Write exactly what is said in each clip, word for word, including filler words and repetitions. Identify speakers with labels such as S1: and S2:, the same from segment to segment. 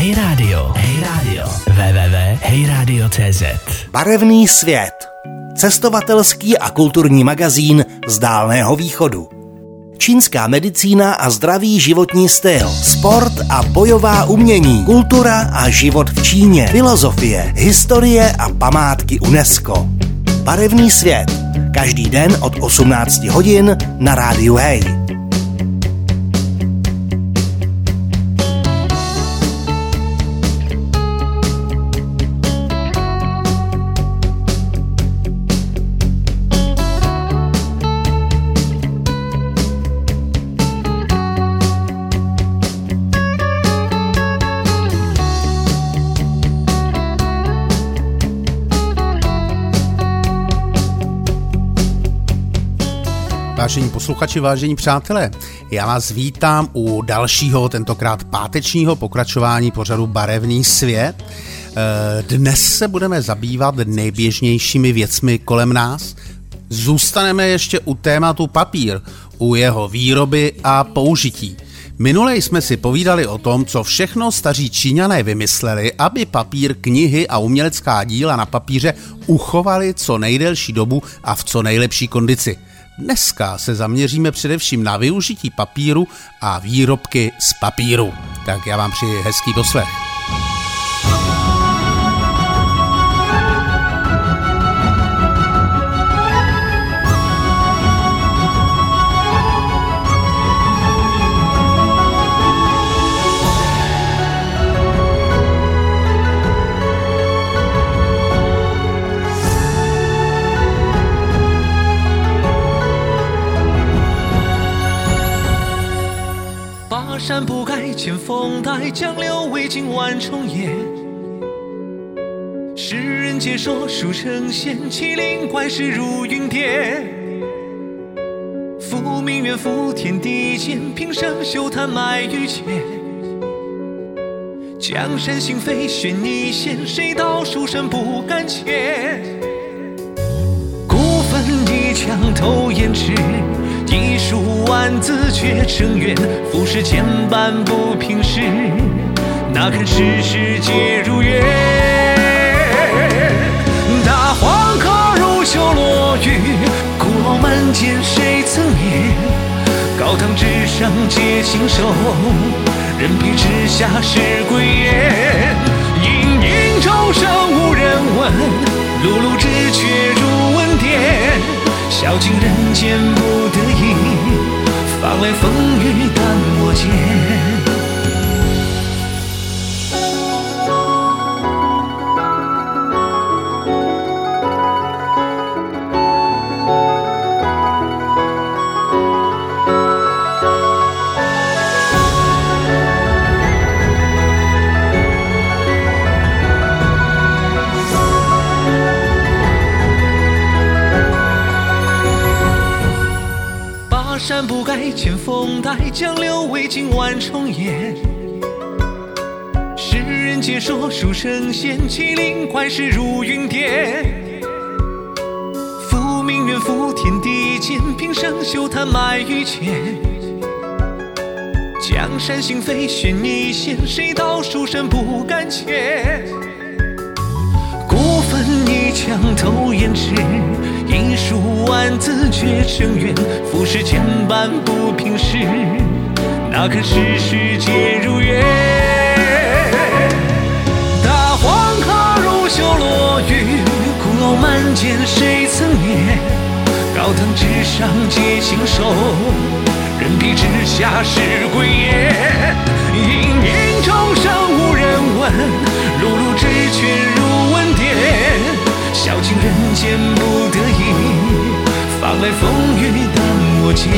S1: Hej Radio, Hej Radio, w w w tečka hej radio tečka cé zet.
S2: Barevný svět. Cestovatelský a kulturní magazín z Dálného východu. Čínská medicína a zdravý životní styl, sport a bojová umění, kultura a život v Číně, filozofie, historie a památky UNESCO. Barevný svět. Každý den od osmnácti hodin na rádiu Hej.
S3: Vážení posluchači, vážení přátelé, já vás vítám u dalšího, tentokrát pátečního pokračování pořadu Barevný svět. Dnes se budeme zabývat nejběžnějšími věcmi kolem nás. Zůstaneme ještě u tématu papír, u jeho výroby a použití. Minule jsme si povídali o tom, co všechno staří Číňané vymysleli, aby papír, knihy a umělecká díla na papíře uchovali co nejdelší dobu a v co nejlepší kondici. Dneska se zaměříme především na využití papíru a výrobky z papíru. Tak já vám přeji hezký poslech.
S4: 大山不改，千峰带，江流未尽万重岩。世人皆说书成仙，麒麟怪事如云巅。复命远赴天地间，平生休谈埋于前。江山行飞悬一线，谁道书生不敢前？孤愤一枪透胭脂，一书万字绝成缘，浮世千般不平事，哪堪世事皆如愿。大黄河如修罗雨，古老满间谁曾念？高堂之上皆禽兽，人皮之下是鬼眼。隐隐钟声无人闻，碌碌之却如闻殿。笑尽人间不得已，方来风雨淡漠间。山不改，千峰带，江流未尽万重岩。世人皆说书成仙，麒麟怪事如云巅。复命远赴天地间，平生休谈埋于前。江山行飞悬一线，谁道书生不敢前？孤愤一枪透胭脂，一书万字绝成缘，浮世千般不平事，哪堪世事皆如愿。大黄河如修罗雨，古老满间谁曾念？高堂之上皆禽兽，人皮之下是鬼眼。隐隐钟声无人闻，碌碌之却如闻殿。笑尽人间不得已，方来风雨淡漠间。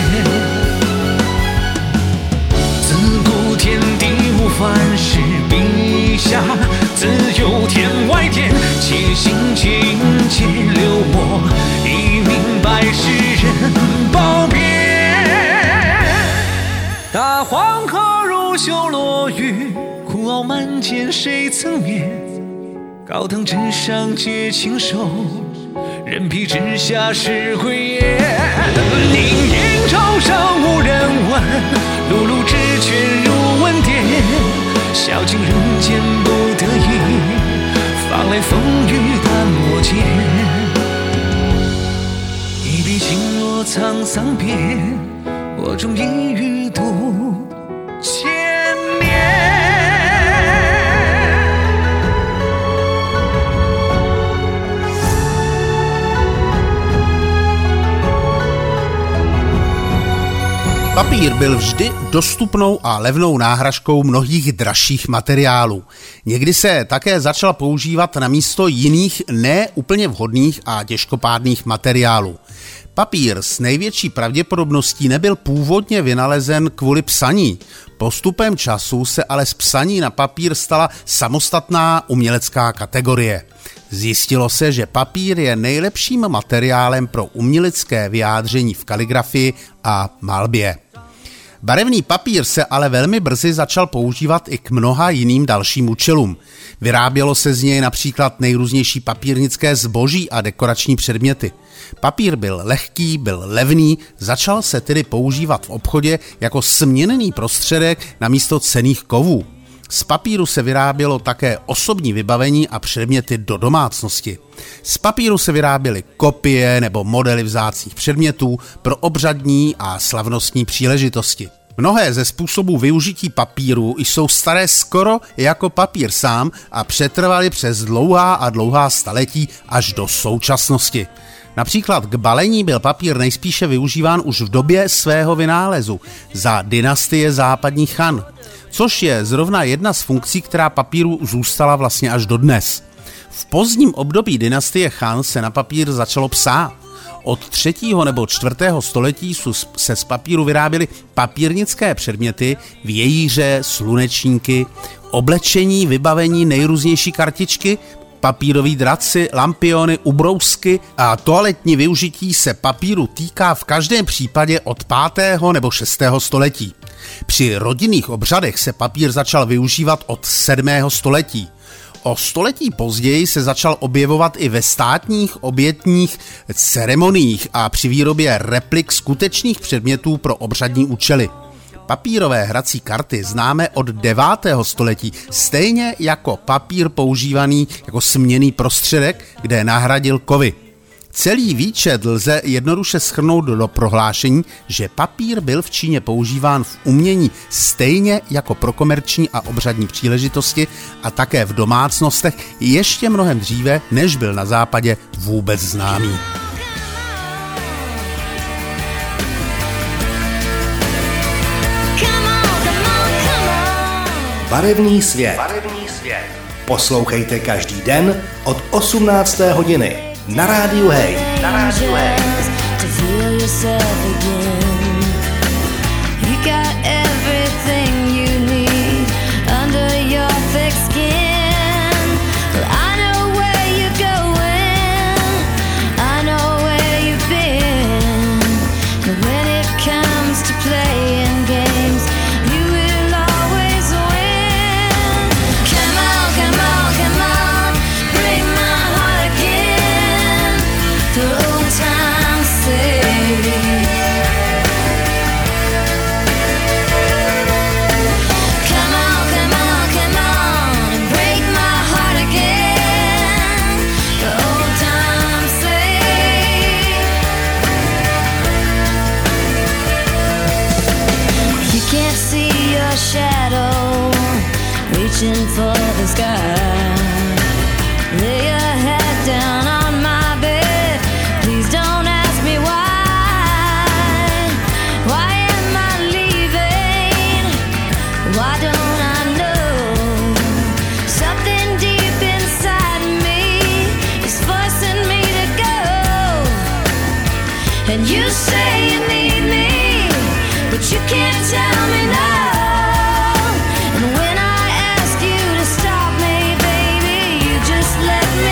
S4: 自古天地无凡事，笔下自有天外天。且行且饮且流我，已明白世人褒贬。大黄河如修罗雨，苦傲满间谁曾眠？高堂之上皆禽兽，人皮之下是鬼眼。隐隐钟声无人闻，碌碌之却如闻殿。笑尽人桑边，我终一语度千年。
S3: Papír byl vždy dostupnou a levnou náhražkou mnohých dražších materiálů. Někdy se také začal používat na místo jiných ne úplně vhodných a těžkopádných materiálů. Papír s největší pravděpodobností nebyl původně vynalezen kvůli psaní. Postupem času se ale z psaní na papír stala samostatná umělecká kategorie. Zjistilo se, že papír je nejlepším materiálem pro umělecké vyjádření v kaligrafii a malbě. Barevný papír se ale velmi brzy začal používat i k mnoha jiným dalším účelům. Vyrábělo se z něj například nejrůznější papírnické zboží a dekorační předměty. Papír byl lehký, byl levný, začal se tedy používat v obchodě jako směnný prostředek namísto cenných kovů. Z papíru se vyrábělo také osobní vybavení a předměty do domácnosti. Z papíru se vyráběly kopie nebo modely vzácných předmětů pro obřadní a slavnostní příležitosti. Mnohé ze způsobů využití papíru jsou staré skoro jako papír sám a přetrvaly přes dlouhá a dlouhá staletí až do současnosti. Například k balení byl papír nejspíše využíván už v době svého vynálezu za dynastie západních Chan, což je zrovna jedna z funkcí, která papíru zůstala vlastně až dodnes. V pozdním období dynastie Chan se na papír začalo psát. Od třetího nebo čtvrtého století se z papíru vyráběly papírnické předměty, vějíře, slunečníky, oblečení, vybavení, nejrůznější kartičky, papírový draci, lampiony, ubrousky a toaletní využití se papíru týká v každém případě od pátého nebo šestého století. Při rodinných obřadech se papír začal využívat od sedmého století. O století později se začal objevovat i ve státních obětních ceremoniích a při výrobě replik skutečných předmětů pro obřadní účely. Papírové hrací karty známe od devátého století, stejně jako papír používaný jako směnný prostředek, kde nahradil kovy. Celý výčet lze jednoduše shrnout do prohlášení, že papír byl v Číně používán v umění stejně jako pro komerční a obřadní příležitosti a také v domácnostech ještě mnohem dříve, než byl na západě vůbec známý.
S2: Barevný svět. Barevný svět. Poslouchejte každý den od osmnácté hodiny na rádiu Hej. Na rádiu Hej.
S5: Reaching for the sky. Lay your head down on my bed. Please don't ask me why. Why am I leaving? Why don't I know? Something deep inside me is forcing me to go. And you say you need me, but you can't tell me no. And when I ask you to stop me, baby, you just let me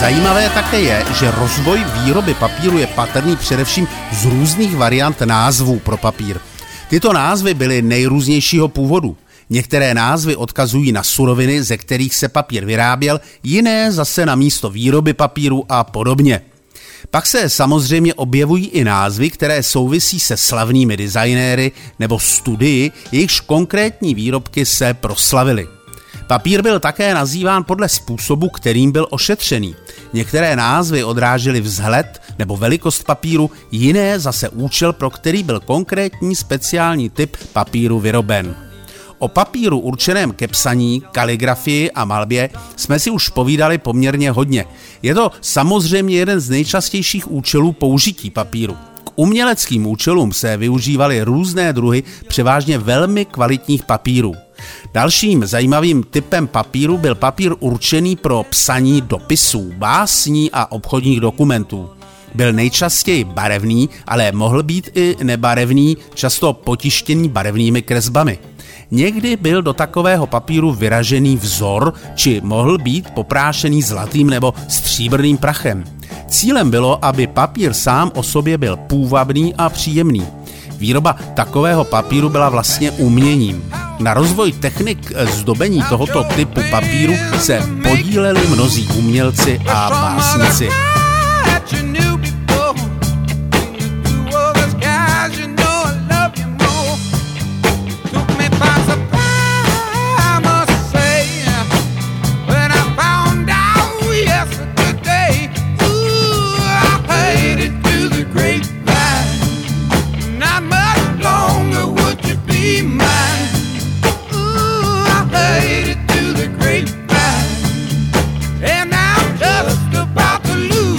S3: Zajímavé také je, že rozvoj výroby papíru je patrný především z různých variant názvů pro papír. Tyto názvy byly nejrůznějšího původu. Některé názvy odkazují na suroviny, ze kterých se papír vyráběl, jiné zase na místo výroby papíru a podobně. Pak se samozřejmě objevují i názvy, které souvisí se slavnými designéry nebo studii, jejichž konkrétní výrobky se proslavily. Papír byl také nazýván podle způsobu, kterým byl ošetřený. Některé názvy odrážely vzhled nebo velikost papíru, jiné zase účel, pro který byl konkrétní speciální typ papíru vyroben. O papíru určeném ke psaní, kaligrafii a malbě jsme si už povídali poměrně hodně. Je to samozřejmě jeden z nejčastějších účelů použití papíru. K uměleckým účelům se využívaly různé druhy převážně velmi kvalitních papírů. Dalším zajímavým typem papíru byl papír určený pro psaní dopisů, básní a obchodních dokumentů. Byl nejčastěji barevný, ale mohl být i nebarevný, často potištěný barevnými kresbami. Někdy byl do takového papíru vyražený vzor, či mohl být poprášený zlatým nebo stříbrným prachem. Cílem bylo, aby papír sám o sobě byl půvabný a příjemný. Výroba takového papíru byla vlastně uměním. Na rozvoj technik zdobení tohoto typu papíru se podíleli mnozí umělci a básníci.
S6: And I'm just about to lose.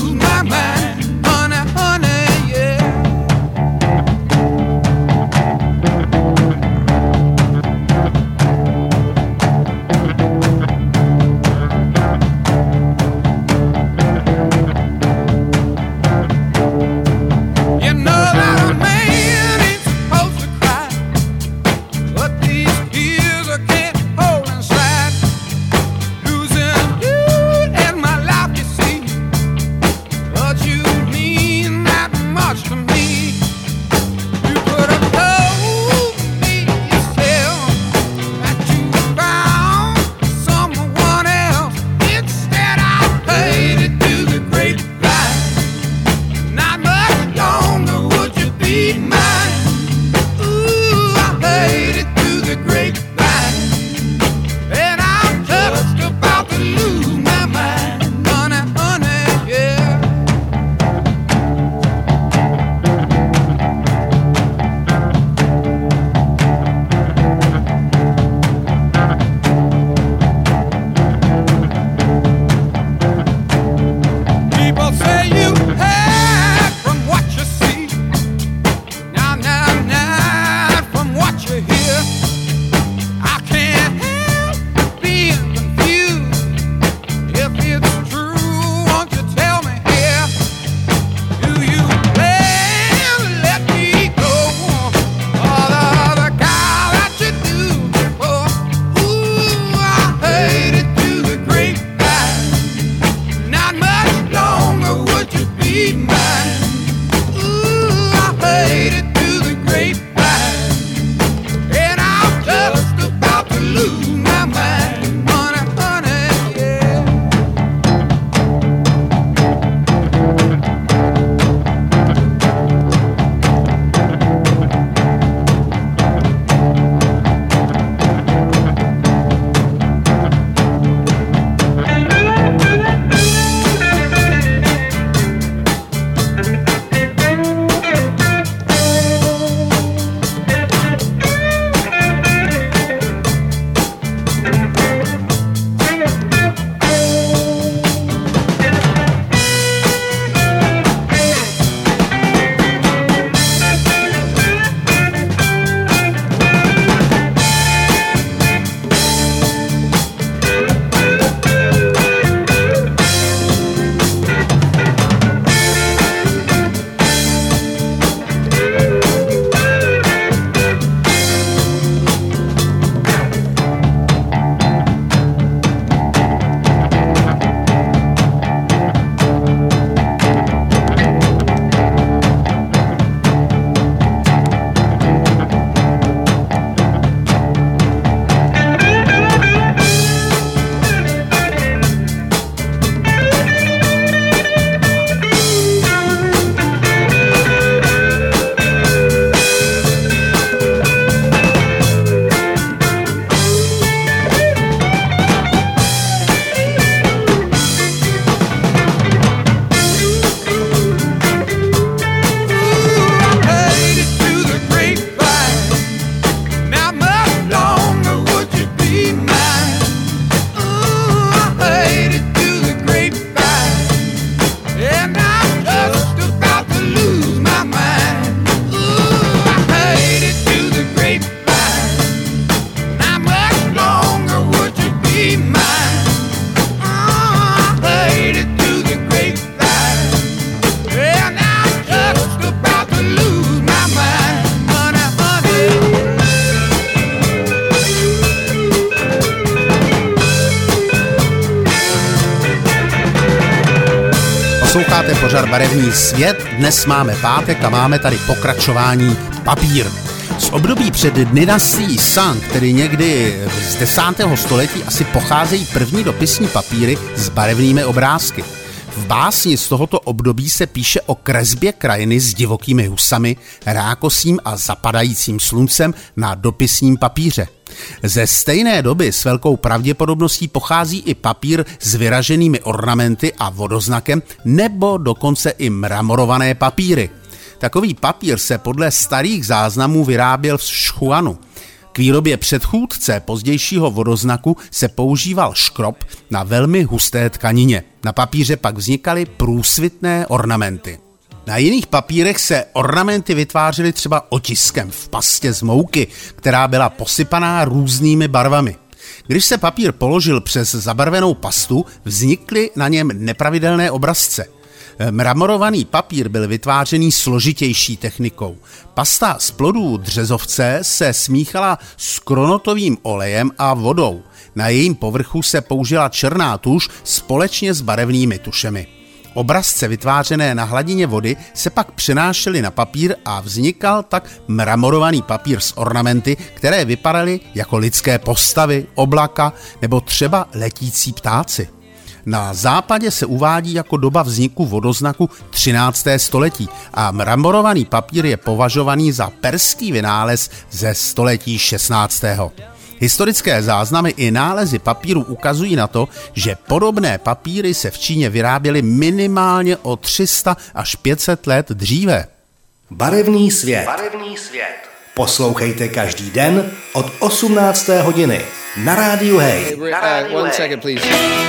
S3: Posloucháte pořad Barevný svět, dnes máme pátek a máme tady pokračování papír. Z období před dynastií Shang, tedy někdy z desátého století, asi pocházejí první dopisní papíry s barevnými obrázky. V básni z tohoto období se píše o kresbě krajiny s divokými husami, rákosím a zapadajícím sluncem na dopisním papíře. Ze stejné doby s velkou pravděpodobností pochází i papír s vyraženými ornamenty a vodoznakem nebo dokonce i mramorované papíry. Takový papír se podle starých záznamů vyráběl v Šchuanu. K výrobě předchůdce pozdějšího vodoznaku se používal škrob na velmi husté tkanině. Na papíře pak vznikaly průsvitné ornamenty. Na jiných papírech se ornamenty vytvářely třeba otiskem v pastě z mouky, která byla posypaná různými barvami. Když se papír položil přes zabarvenou pastu, vznikly na něm nepravidelné obrazce. Mramorovaný papír byl vytvářený složitější technikou. Pasta z plodů dřezovce se smíchala s kronotovým olejem a vodou. Na jejím povrchu se použila černá tuš společně s barevnými tušemi. Obrazce vytvářené na hladině vody se pak přenášely na papír a vznikal tak mramorovaný papír s ornamenty, které vypadaly jako lidské postavy, oblaka nebo třeba letící ptáci. Na západě se uvádí jako doba vzniku vodoznaku třinácté století a mramorovaný papír je považovaný za perský vynález ze století šestnáctého Historické záznamy i nálezy papíru ukazují na to, že podobné papíry se v Číně vyráběly minimálně o tři sta až pět set let dříve.
S2: Barevný svět. Barevný svět. Poslouchejte každý den od osmnácté hodiny na rádiu Hej.
S6: Hey, na rádiu uh, one Hej. Second, please.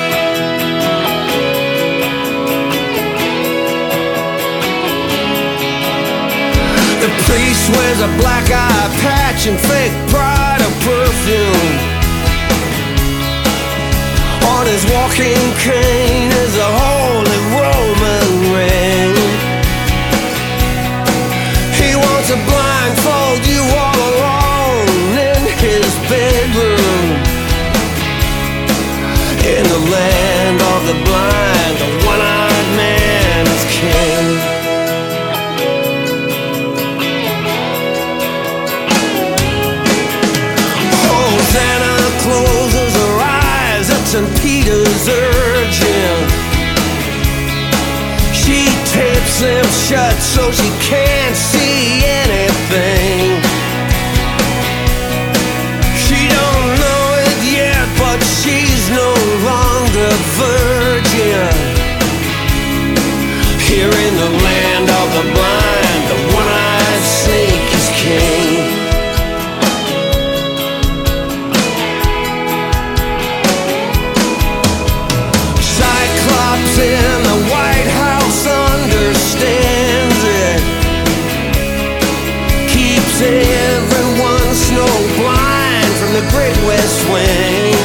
S7: The priest wears a black eye patch and fake pride of perfume. On his walking cane is a holy Roman ring. He wants to blindfold you all alone in his bedroom. In the land of the blind, the one-eyed man is king. Closes her eyes at Saint Peter's urging. She tapes them shut so she can't see anything. She don't know it yet, but she's no longer virgin. Here in the land of the blind, the one-eyed snake is king. In the White House understands it, keeps everyone snow blind from the Great West Wing.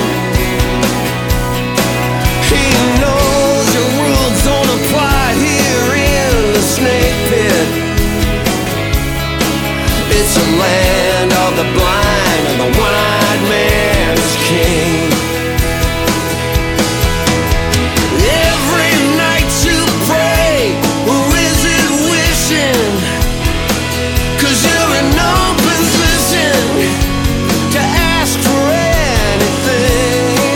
S7: He knows your rules don't apply here in the snake pit. It's a land of the blind and the one-eyed man is king. Cause you're in no position to ask for anything.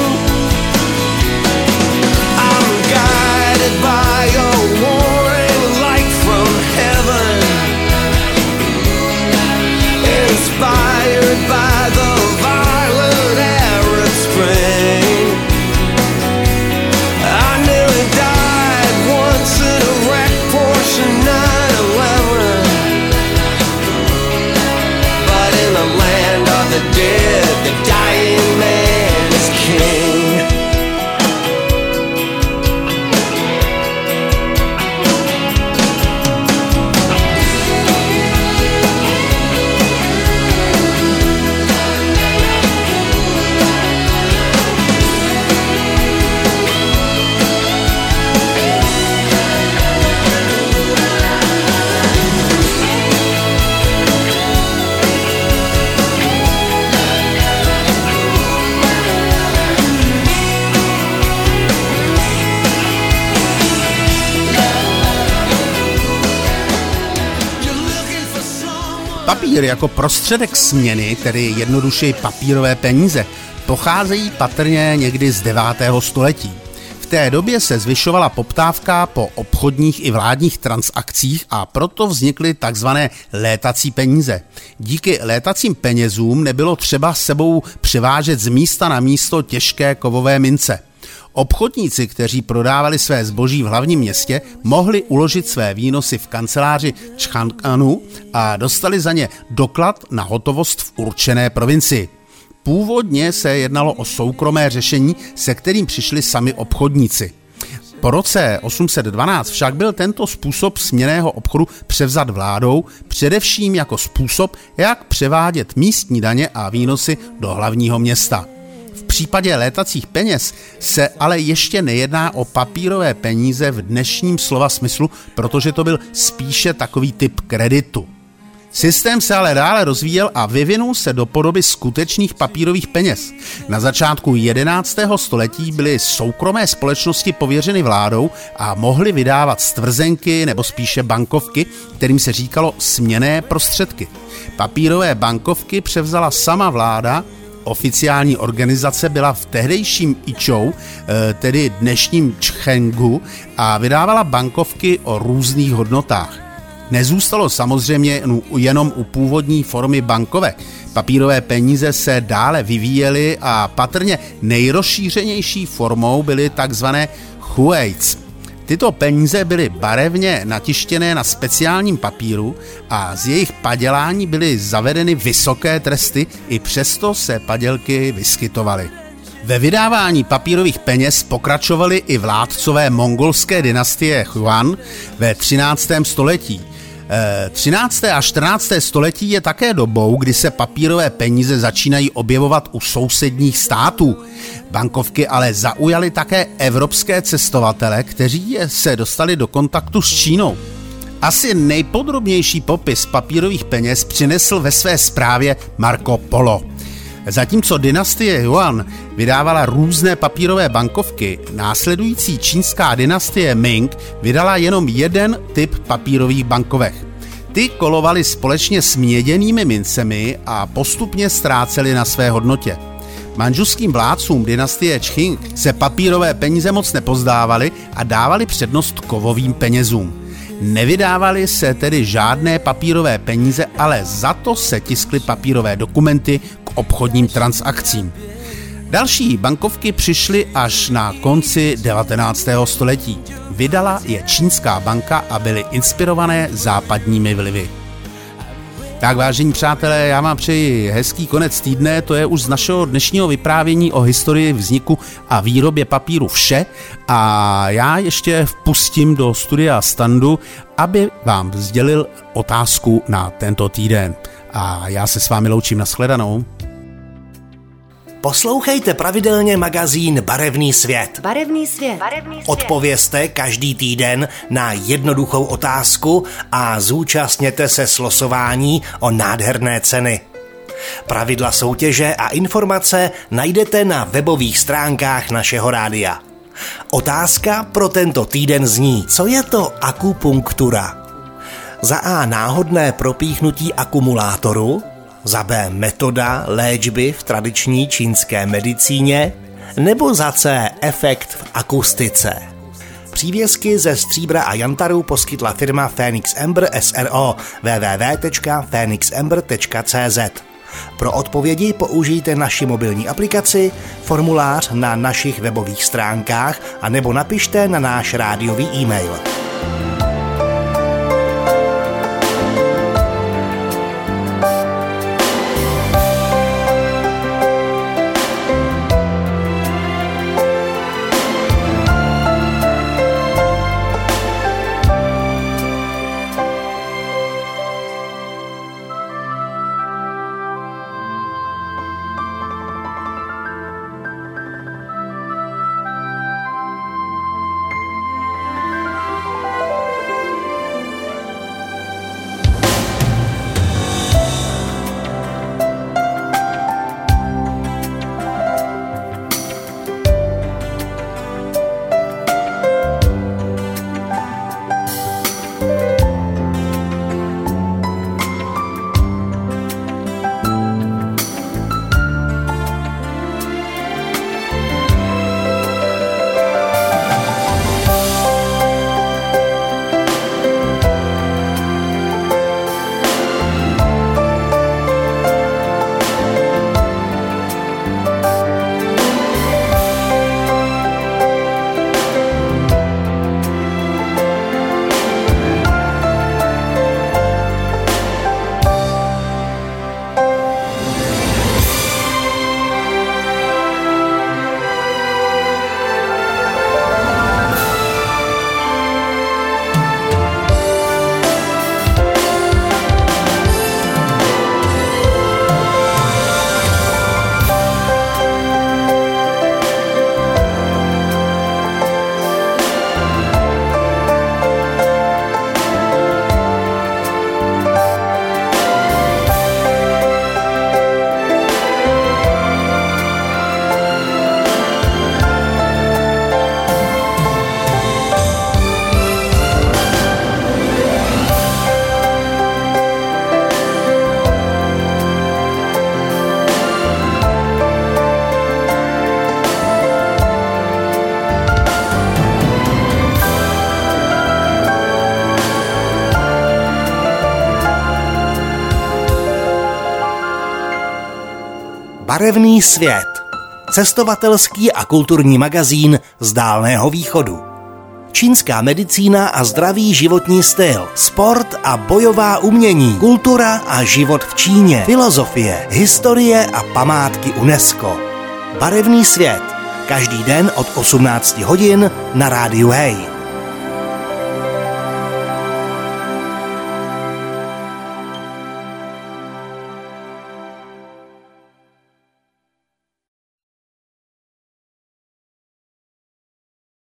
S7: I'm guided by your warning light from heaven, inspired
S3: Papír jako prostředek směny, tedy jednodušeji papírové peníze, pocházejí patrně někdy z devátého století. V té době se zvyšovala poptávka po obchodních i vládních transakcích a proto vznikly takzvané létací peníze. Díky létacím penězům nebylo třeba s sebou převážet z místa na místo těžké kovové mince. Obchodníci, kteří prodávali své zboží v hlavním městě, mohli uložit své výnosy v kanceláři Čchankanu a dostali za ně doklad na hotovost v určené provincii. Původně se jednalo o soukromé řešení, se kterým přišli sami obchodníci. Po roce osm set dvanáct však byl tento způsob směnného obchodu převzat vládou, především jako způsob, jak převádět místní daně a výnosy do hlavního města. V případě létacích peněz se ale ještě nejedná o papírové peníze v dnešním slova smyslu, protože to byl spíše takový typ kreditu. Systém se ale dále rozvíjel a vyvinul se do podoby skutečných papírových peněz. Na začátku jedenáctého století byly soukromé společnosti pověřeny vládou a mohly vydávat stvrzenky nebo spíše bankovky, kterým se říkalo směnné prostředky. Papírové bankovky převzala sama vláda. Oficiální organizace byla v tehdejším Ičou, tedy dnešním Čchengu, a vydávala bankovky o různých hodnotách. Nezůstalo samozřejmě jenom u původní formy bankovek. Papírové peníze se dále vyvíjely a patrně nejrozšířenější formou byly takzvané huejc. Tyto peníze byly barevně natištěné na speciálním papíru a z jejich padělání byly zavedeny vysoké tresty, i přesto se padělky vyskytovaly. Ve vydávání papírových peněz pokračovali i vládcové mongolské dynastie Yuan ve třináctém století. třinácté a čtrnácté století je také dobou, kdy se papírové peníze začínají objevovat u sousedních států. Bankovky ale zaujaly také evropské cestovatele, kteří se dostali do kontaktu s Čínou. Asi nejpodrobnější popis papírových peněz přinesl ve své zprávě Marco Polo. Zatímco dynastie Yuan vydávala různé papírové bankovky, následující čínská dynastie Ming vydala jenom jeden typ papírových bankovek. Ty kolovaly společně s měděnými mincemi a postupně ztrácely na své hodnotě. Manžuským vládcům dynastie Čching se papírové peníze moc nepozdávaly a dávali přednost kovovým penězům. Nevydávaly se tedy žádné papírové peníze, ale za to se tiskly papírové dokumenty k obchodním transakcím. Další bankovky přišly až na konci devatenáctého století. Vydala je čínská banka a byly inspirované západními vlivy. Tak, vážení přátelé, já vám přeji hezký konec týdne, to je už z našeho dnešního vyprávění o historii vzniku a výrobě papíru vše a já ještě vpustím do studia Standu, aby vám sdělil otázku na tento týden. A já se s vámi loučím, nashledanou.
S2: Poslouchejte pravidelně magazín Barevný svět.
S6: Barevný svět. Barevný svět.
S2: Odpovězte každý týden na jednoduchou otázku a zúčastněte se slosování o nádherné ceny. Pravidla soutěže a informace najdete na webových stránkách našeho rádia. Otázka pro tento týden zní: co je to akupunktura? Za A náhodné propíchnutí akumulátoru, za B metoda léčby v tradiční čínské medicíně, nebo za C efekt v akustice. Přívěsky ze stříbra a jantaru poskytla firma Phoenix Ember S R O w w w tečka phoenix ember tečka c z. Pro odpovědi použijte naši mobilní aplikaci, formulář na našich webových stránkách a nebo napište na náš rádiový e-mail. Barevný svět. Cestovatelský a kulturní magazín z Dálného východu. Čínská medicína a zdravý životní styl, sport a bojová umění, kultura a život v Číně, filozofie, historie a památky UNESCO. Barevný svět. Každý den od osmnácti hodin na rádiu Hej.